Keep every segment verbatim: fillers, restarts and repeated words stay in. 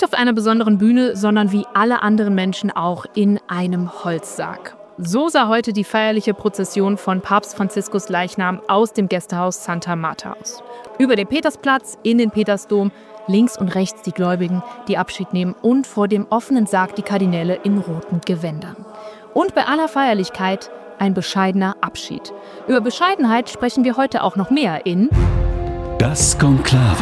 auf einer besonderen Bühne, sondern wie alle anderen Menschen auch in einem Holzsarg. So sah heute die feierliche Prozession von Papst Franziskus Leichnam aus dem Gästehaus Santa Marta aus. Über den Petersplatz, in den Petersdom, links und rechts die Gläubigen, die Abschied nehmen und vor dem offenen Sarg die Kardinäle in roten Gewändern. Und bei aller Feierlichkeit ein bescheidener Abschied. Über Bescheidenheit sprechen wir heute auch noch mehr in Das Konklave,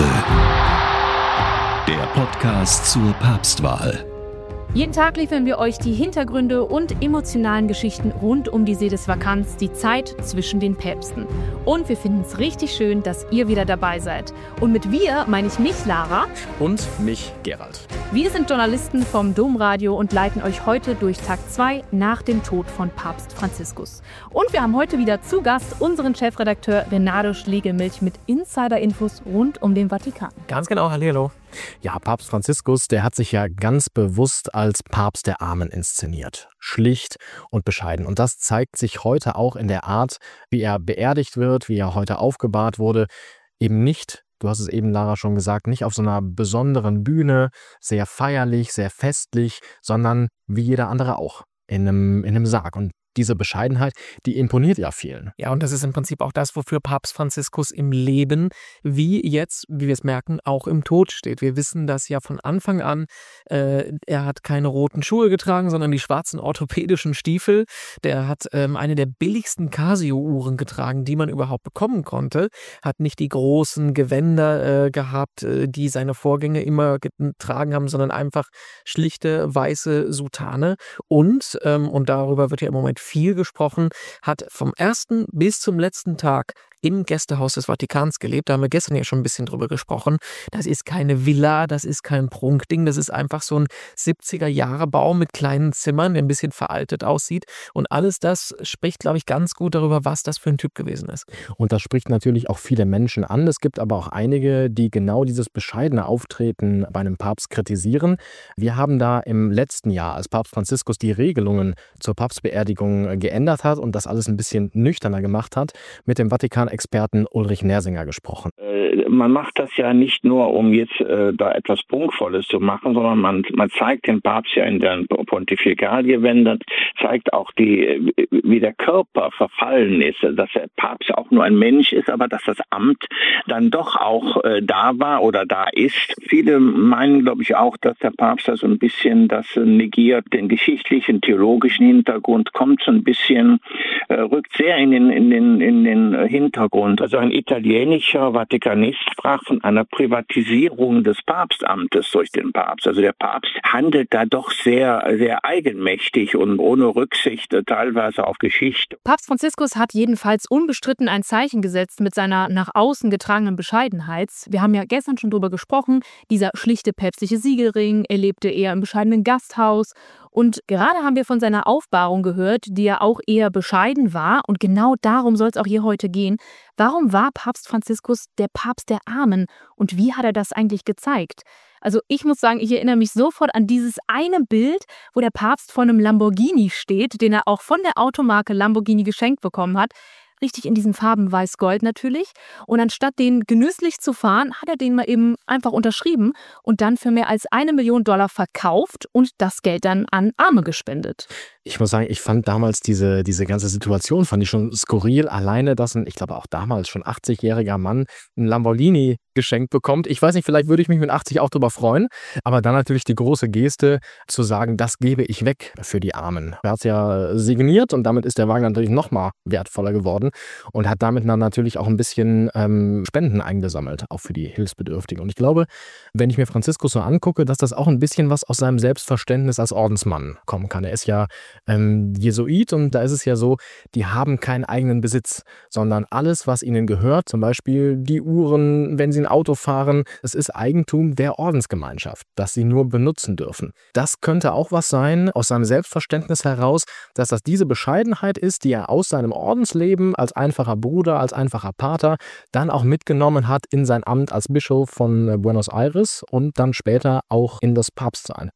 der Podcast zur Papstwahl. Jeden Tag liefern wir euch die Hintergründe und emotionalen Geschichten rund um die Sedesvakanz, die Zeit zwischen den Päpsten. Und wir finden es richtig schön, dass ihr wieder dabei seid. Und mit wir meine ich mich, Lara. Und mich, Gerald. Wir sind Journalisten vom Domradio und leiten euch heute durch Tag zwei nach dem Tod von Papst Franziskus. Und wir haben heute wieder zu Gast unseren Chefredakteur Renato Schlegelmilch mit Insider-Infos rund um den Vatikan. Ganz genau, hallihallo. Ja, Papst Franziskus, der hat sich ja ganz bewusst als Papst der Armen inszeniert. Schlicht und bescheiden. Und das zeigt sich heute auch in der Art, wie er beerdigt wird, wie er heute aufgebahrt wurde. Eben nicht, du hast es eben, Lara, schon gesagt, nicht auf so einer besonderen Bühne, sehr feierlich, sehr festlich, sondern wie jeder andere auch, in einem, in einem Sarg. Und diese Bescheidenheit, die imponiert ja vielen. Ja, und das ist im Prinzip auch das, wofür Papst Franziskus im Leben, wie jetzt, wie wir es merken, auch im Tod steht. Wir wissen das ja von Anfang an. Äh, er hat keine roten Schuhe getragen, sondern die schwarzen orthopädischen Stiefel. Der hat ähm, eine der billigsten Casio-Uhren getragen, die man überhaupt bekommen konnte. Hat nicht die großen Gewänder äh, gehabt, äh, die seine Vorgänger immer getragen haben, sondern einfach schlichte weiße Soutane. Und, ähm, und darüber wird ja im Moment viel gesprochen, hat vom ersten bis zum letzten Tag im Gästehaus des Vatikans gelebt. Da haben wir gestern ja schon ein bisschen drüber gesprochen. Das ist keine Villa, das ist kein Prunkding, das ist einfach so ein siebziger-Jahre-Bau mit kleinen Zimmern, der ein bisschen veraltet aussieht. Und alles das spricht, glaube ich, ganz gut darüber, was das für ein Typ gewesen ist. Und das spricht natürlich auch viele Menschen an. Es gibt aber auch einige, die genau dieses bescheidene Auftreten bei einem Papst kritisieren. Wir haben da im letzten Jahr, als Papst Franziskus die Regelungen zur Papstbeerdigung geändert hat und das alles ein bisschen nüchterner gemacht hat, mit dem Vatikan Experten Ulrich Nersinger gesprochen. Man macht das ja nicht nur, um jetzt äh, da etwas Prunkvolles zu machen, sondern man, man zeigt den Papst ja in den Pontifikalgewändern, zeigt auch, die, wie der Körper verfallen ist, dass der Papst auch nur ein Mensch ist, aber dass das Amt dann doch auch äh, da war oder da ist. Viele meinen, glaube ich, auch, dass der Papst da so ein bisschen das negiert, den geschichtlichen, theologischen Hintergrund, kommt so ein bisschen, äh, rückt sehr in den, in den, in den Hintergrund. Also ein italienischer Vatikanist sprach von einer Privatisierung des Papstamtes durch den Papst. Also der Papst handelt da doch sehr, sehr eigenmächtig und ohne Rücksicht teilweise auf Geschichte. Papst Franziskus hat jedenfalls unbestritten ein Zeichen gesetzt mit seiner nach außen getragenen Bescheidenheit. Wir haben ja gestern schon drüber gesprochen, dieser schlichte päpstliche Siegelring, er lebte eher im bescheidenen Gasthaus. Und gerade haben wir von seiner Aufbahrung gehört, die ja auch eher bescheiden war. Und genau darum soll es auch hier heute gehen. Warum war Papst Franziskus der Papst der Armen? Und wie hat er das eigentlich gezeigt? Also ich muss sagen, ich erinnere mich sofort an dieses eine Bild, wo der Papst vor einem Lamborghini steht, den er auch von der Automarke Lamborghini geschenkt bekommen hat. Richtig in diesen Farben weiß-gold natürlich. Und anstatt den genüsslich zu fahren, hat er den mal eben einfach unterschrieben und dann für mehr als eine Million Dollar verkauft und das Geld dann an Arme gespendet. Ich muss sagen, ich fand damals diese, diese ganze Situation, fand ich schon skurril. Alleine, dass ein, ich glaube auch damals schon achtzigjähriger Mann ein Lamborghini geschenkt bekommt. Ich weiß nicht, vielleicht würde ich mich mit achtzig auch drüber freuen. Aber dann natürlich die große Geste zu sagen, das gebe ich weg für die Armen. Er hat es ja signiert und damit ist der Wagen natürlich noch mal wertvoller geworden und hat damit dann natürlich auch ein bisschen ähm, Spenden eingesammelt, auch für die Hilfsbedürftigen. Und ich glaube, wenn ich mir Franziskus so angucke, dass das auch ein bisschen was aus seinem Selbstverständnis als Ordensmann kommen kann. Er ist ja ähm, Jesuit und da ist es ja so, die haben keinen eigenen Besitz, sondern alles, was ihnen gehört, zum Beispiel die Uhren, wenn sie ein Auto fahren, es ist Eigentum der Ordensgemeinschaft, das sie nur benutzen dürfen. Das könnte auch was sein aus seinem Selbstverständnis heraus, dass das diese Bescheidenheit ist, die er aus seinem Ordensleben als einfacher Bruder, als einfacher Pater dann auch mitgenommen hat in sein Amt als Bischof von Buenos Aires und dann später auch in das Papstsein.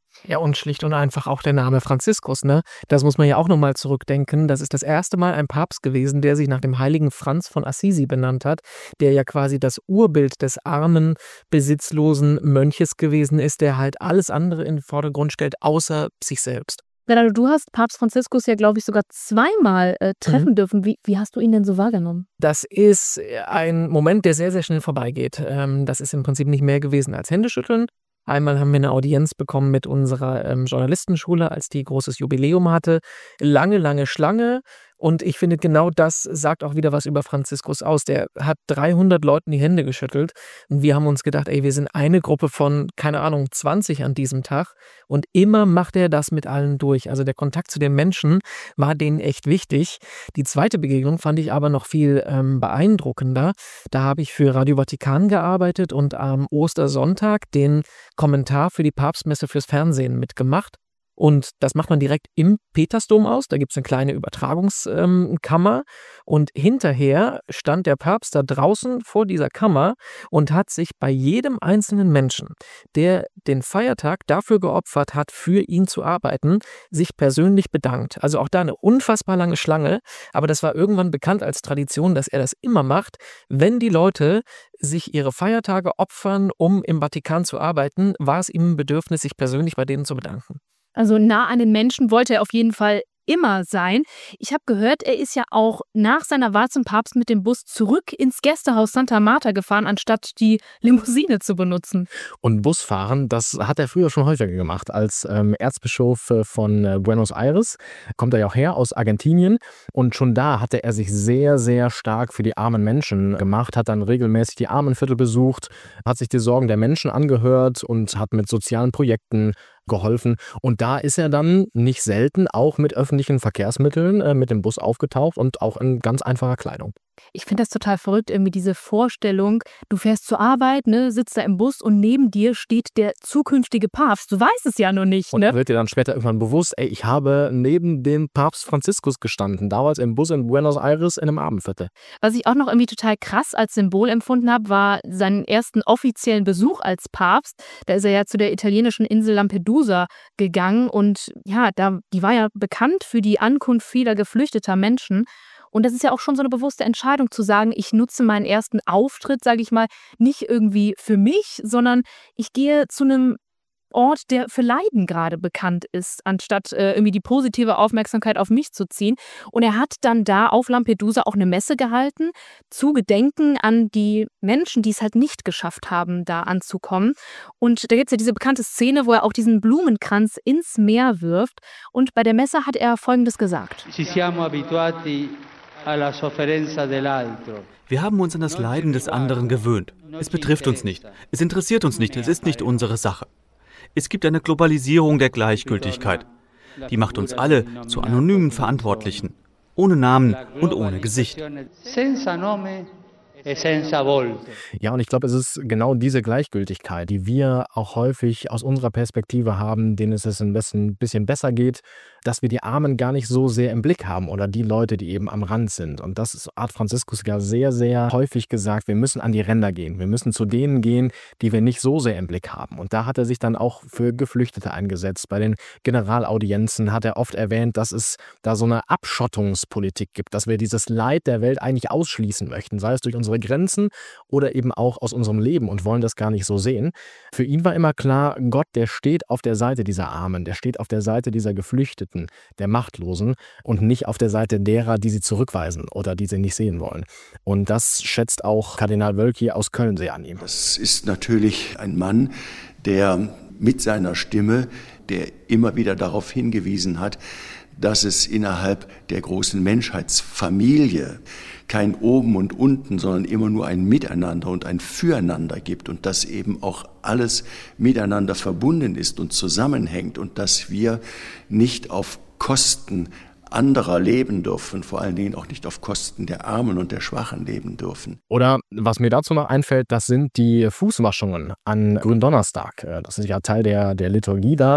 Ja, und schlicht und einfach auch der Name Franziskus, ne? Das muss man ja auch nochmal zurückdenken. Das ist das erste Mal ein Papst gewesen, der sich nach dem heiligen Franz von Assisi benannt hat, der ja quasi das Urbild des armen, besitzlosen Mönches gewesen ist, der halt alles andere in den Vordergrund stellt, außer sich selbst. Bernardo, du hast Papst Franziskus ja, glaube ich, sogar zweimal äh, treffen Mhm. dürfen. Wie, wie hast du ihn denn so wahrgenommen? Das ist ein Moment, der sehr, sehr schnell vorbeigeht. Ähm, das ist im Prinzip nicht mehr gewesen als Händeschütteln. Einmal haben wir eine Audienz bekommen mit unserer ähm, Journalistenschule, als die großes Jubiläum hatte. Lange, lange Schlange. Und ich finde, genau das sagt auch wieder was über Franziskus aus. Der hat dreihundert Leuten die Hände geschüttelt. Und wir haben uns gedacht, ey, wir sind eine Gruppe von, keine Ahnung, zwanzig an diesem Tag. Und immer macht er das mit allen durch. Also der Kontakt zu den Menschen war denen echt wichtig. Die zweite Begegnung fand ich aber noch viel ähm, beeindruckender. Da habe ich für Radio Vatikan gearbeitet und am Ostersonntag den Kommentar für die Papstmesse fürs Fernsehen mitgemacht. Und das macht man direkt im Petersdom aus. Da gibt es eine kleine Übertragungskammer. Und hinterher stand der Papst da draußen vor dieser Kammer und hat sich bei jedem einzelnen Menschen, der den Feiertag dafür geopfert hat, für ihn zu arbeiten, sich persönlich bedankt. Also auch da eine unfassbar lange Schlange. Aber das war irgendwann bekannt als Tradition, dass er das immer macht, wenn die Leute sich ihre Feiertage opfern, um im Vatikan zu arbeiten, war es ihm ein Bedürfnis, sich persönlich bei denen zu bedanken. Also nah an den Menschen wollte er auf jeden Fall immer sein. Ich habe gehört, er ist ja auch nach seiner Wahl zum Papst mit dem Bus zurück ins Gästehaus Santa Marta gefahren, anstatt die Limousine zu benutzen. Und Busfahren, das hat er früher schon häufiger gemacht. Als ähm, Erzbischof äh, von äh, Buenos Aires kommt er ja auch her, aus Argentinien. Und schon da hatte er sich sehr, sehr stark für die armen Menschen gemacht, hat dann regelmäßig die Armenviertel besucht, hat sich die Sorgen der Menschen angehört und hat mit sozialen Projekten geholfen. Und da ist er dann nicht selten auch mit öffentlichen Verkehrsmitteln äh, mit dem Bus aufgetaucht und auch in ganz einfacher Kleidung. Ich finde das total verrückt, irgendwie diese Vorstellung, du fährst zur Arbeit, ne, sitzt da im Bus und neben dir steht der zukünftige Papst. Du weißt es ja noch nicht, Und ne? wird dir dann später irgendwann bewusst, ey, ich habe neben dem Papst Franziskus gestanden, damals im Bus in Buenos Aires in einem Abendviertel. Was ich auch noch irgendwie total krass als Symbol empfunden habe, war seinen ersten offiziellen Besuch als Papst. Da ist er ja zu der italienischen Insel Lampedusa gegangen und ja, da, die war ja bekannt für die Ankunft vieler geflüchteter Menschen. Und das ist ja auch schon so eine bewusste Entscheidung zu sagen, ich nutze meinen ersten Auftritt, sage ich mal, nicht irgendwie für mich, sondern ich gehe zu einem Ort, der für Leiden gerade bekannt ist, anstatt äh, irgendwie die positive Aufmerksamkeit auf mich zu ziehen. Und er hat dann da auf Lampedusa auch eine Messe gehalten, zu Gedenken an die Menschen, die es halt nicht geschafft haben, da anzukommen. Und da gibt es ja diese bekannte Szene, wo er auch diesen Blumenkranz ins Meer wirft. Und bei der Messe hat er Folgendes gesagt. Ci siamo abituati alla sofferenza dell'altro. Wir haben uns an das Leiden des anderen gewöhnt. Es betrifft uns nicht. Es interessiert uns nicht. Es ist nicht unsere Sache. Es gibt eine Globalisierung der Gleichgültigkeit. Die macht uns alle zu anonymen Verantwortlichen, ohne Namen und ohne Gesicht. Senza nome e senza volto. Ja, und ich glaube, es ist genau diese Gleichgültigkeit, die wir auch häufig aus unserer Perspektive haben, denen es ein bisschen, bisschen besser geht, dass wir die Armen gar nicht so sehr im Blick haben oder die Leute, die eben am Rand sind. Und das ist, hat Franziskus ja sehr, sehr häufig gesagt, wir müssen an die Ränder gehen. Wir müssen zu denen gehen, die wir nicht so sehr im Blick haben. Und da hat er sich dann auch für Geflüchtete eingesetzt. Bei den Generalaudienzen hat er oft erwähnt, dass es da so eine Abschottungspolitik gibt, dass wir dieses Leid der Welt eigentlich ausschließen möchten, sei es durch unsere Grenzen oder eben auch aus unserem Leben und wollen das gar nicht so sehen. Für ihn war immer klar, Gott, der steht auf der Seite dieser Armen, der steht auf der Seite dieser Geflüchteten, der Machtlosen und nicht auf der Seite derer, die sie zurückweisen oder die sie nicht sehen wollen. Und das schätzt auch Kardinal Wölki aus Köln sehr an ihm. Das ist natürlich ein Mann, der mit seiner Stimme, der immer wieder darauf hingewiesen hat, dass es innerhalb der großen Menschheitsfamilie kein Oben und Unten, sondern immer nur ein Miteinander und ein Füreinander gibt und dass eben auch alles miteinander verbunden ist und zusammenhängt und dass wir nicht auf Kosten anderer leben dürfen, vor allen Dingen auch nicht auf Kosten der Armen und der Schwachen leben dürfen. Oder was mir dazu noch einfällt, das sind die Fußwaschungen an Gründonnerstag. Das ist ja Teil der, der Liturgie da.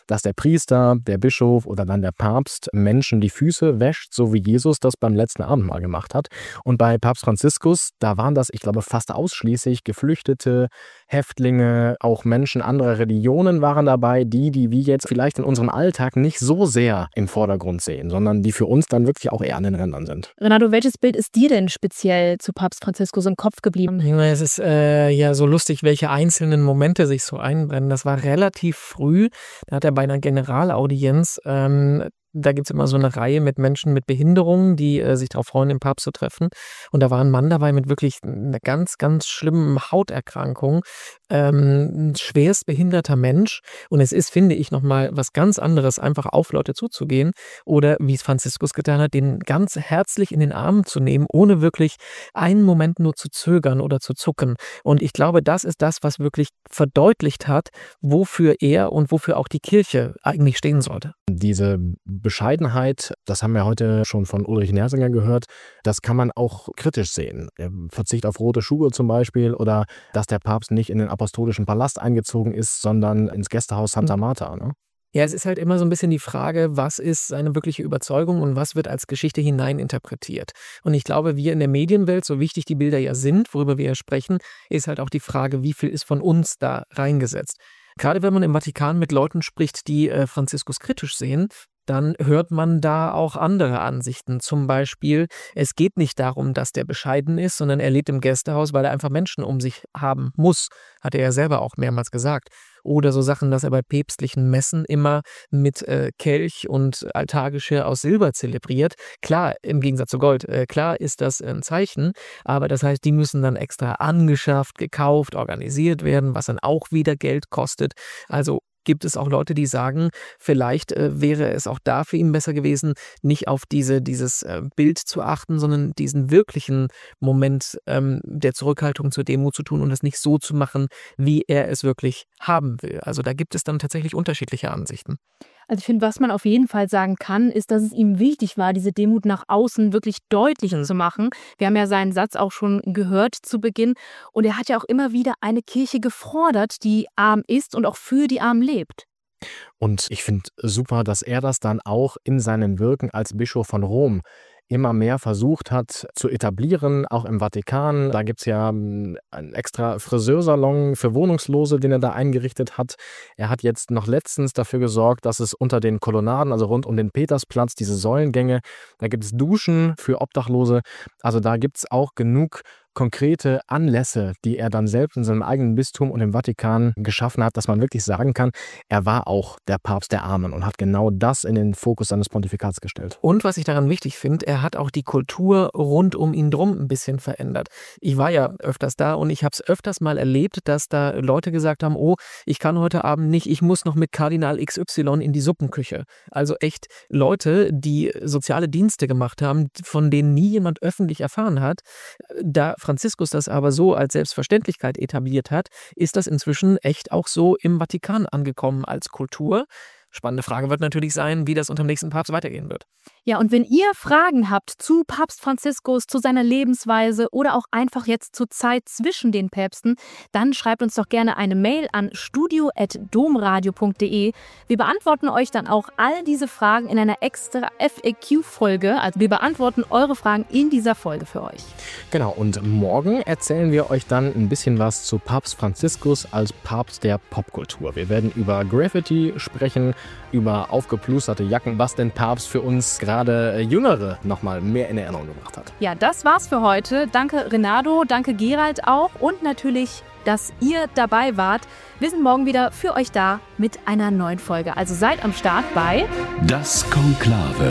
dass der Priester, der Bischof oder dann der Papst Menschen die Füße wäscht, so wie Jesus das beim letzten Abendmahl gemacht hat. Und bei Papst Franziskus, da waren das, ich glaube, fast ausschließlich Geflüchtete, Häftlinge, auch Menschen anderer Religionen waren dabei, die, die wir jetzt vielleicht in unserem Alltag nicht so sehr im Vordergrund sehen, sondern die für uns dann wirklich auch eher an den Rändern sind. Renato, welches Bild ist dir denn speziell zu Papst Franziskus im Kopf geblieben? Es ist äh, ja so lustig, welche einzelnen Momente sich so einbrennen. Das war relativ früh, da hat er bei einer Generalaudienz ähm, da gibt es immer so eine Reihe mit Menschen mit Behinderungen, die äh, sich darauf freuen, den Papst zu treffen. Und da war ein Mann dabei mit wirklich einer ganz, ganz schlimmen Hauterkrankung. Ähm, ein schwerst behinderter Mensch. Und es ist, finde ich, nochmal was ganz anderes, einfach auf Leute zuzugehen. Oder, wie es Franziskus getan hat, den ganz herzlich in den Arm zu nehmen, ohne wirklich einen Moment nur zu zögern oder zu zucken. Und ich glaube, das ist das, was wirklich verdeutlicht hat, wofür er und wofür auch die Kirche eigentlich stehen sollte. Diese Bescheidenheit, das haben wir heute schon von Ulrich Nersinger gehört, das kann man auch kritisch sehen. Verzicht auf rote Schuhe zum Beispiel oder dass der Papst nicht in den apostolischen Palast eingezogen ist, sondern ins Gästehaus Santa Marta. Ne? Ja, es ist halt immer so ein bisschen die Frage, was ist seine wirkliche Überzeugung und was wird als Geschichte hineininterpretiert. Und ich glaube, wir in der Medienwelt, so wichtig die Bilder ja sind, worüber wir ja sprechen, ist halt auch die Frage, wie viel ist von uns da reingesetzt. Gerade wenn man im Vatikan mit Leuten spricht, die äh, Franziskus kritisch sehen, dann hört man da auch andere Ansichten. Zum Beispiel, es geht nicht darum, dass der bescheiden ist, sondern er lebt im Gästehaus, weil er einfach Menschen um sich haben muss, hat er ja selber auch mehrmals gesagt. Oder so Sachen, dass er bei päpstlichen Messen immer mit äh, Kelch und Altargeschirr aus Silber zelebriert. Klar, im Gegensatz zu Gold, äh, klar ist das ein Zeichen, aber das heißt, die müssen dann extra angeschafft, gekauft, organisiert werden, was dann auch wieder Geld kostet. Also gibt es auch Leute, die sagen, vielleicht äh, wäre es auch da für ihn besser gewesen, nicht auf diese, dieses äh, Bild zu achten, sondern diesen wirklichen Moment ähm, der Zurückhaltung zur Demut zu tun und es nicht so zu machen, wie er es wirklich haben will. Also da gibt es dann tatsächlich unterschiedliche Ansichten. Also ich finde, was man auf jeden Fall sagen kann, ist, dass es ihm wichtig war, diese Demut nach außen wirklich deutlich mhm. zu machen. Wir haben ja seinen Satz auch schon gehört zu Beginn. Und er hat ja auch immer wieder eine Kirche gefordert, die arm ist und auch für die Armen lebt. Und ich finde super, dass er das dann auch in seinem Wirken als Bischof von Rom immer mehr versucht hat zu etablieren, auch im Vatikan. Da gibt es ja einen extra Friseursalon für Wohnungslose, den er da eingerichtet hat. Er hat jetzt noch letztens dafür gesorgt, dass es unter den Kolonnaden, also rund um den Petersplatz, diese Säulengänge, da gibt es Duschen für Obdachlose. Also da gibt es auch genug konkrete Anlässe, die er dann selbst in seinem eigenen Bistum und im Vatikan geschaffen hat, dass man wirklich sagen kann, er war auch der Papst der Armen und hat genau das in den Fokus seines Pontifikats gestellt. Und was ich daran wichtig finde, er hat auch die Kultur rund um ihn drum ein bisschen verändert. Ich war ja öfters da und ich habe es öfters mal erlebt, dass da Leute gesagt haben, oh, ich kann heute Abend nicht, ich muss noch mit Kardinal X Y in die Suppenküche. Also echt Leute, die soziale Dienste gemacht haben, von denen nie jemand öffentlich erfahren hat. Da Franziskus das aber so als Selbstverständlichkeit etabliert hat, ist das inzwischen echt auch so im Vatikan angekommen als Kultur. Spannende Frage wird natürlich sein, wie das unter dem nächsten Papst weitergehen wird. Ja, und wenn ihr Fragen habt zu Papst Franziskus, zu seiner Lebensweise oder auch einfach jetzt zur Zeit zwischen den Päpsten, dann schreibt uns doch gerne eine Mail an studio at domradio punkt de. Wir beantworten euch dann auch all diese Fragen in einer extra F A Q-Folge. Also wir beantworten eure Fragen in dieser Folge für euch. Genau, und morgen erzählen wir euch dann ein bisschen was zu Papst Franziskus als Papst der Popkultur. Wir werden über Graffiti sprechen, über aufgeplusterte Jacken, was den Papst für uns gerade Jüngere nochmal mehr in Erinnerung gebracht hat. Ja, das war's für heute. Danke Renato, danke Gerald auch und natürlich, dass ihr dabei wart. Wir sind morgen wieder für euch da mit einer neuen Folge. Also seid am Start bei Das Konklave,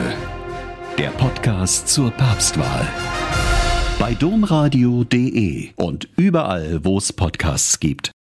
der Podcast zur Papstwahl. Bei domradio punkt de und überall, wo es Podcasts gibt.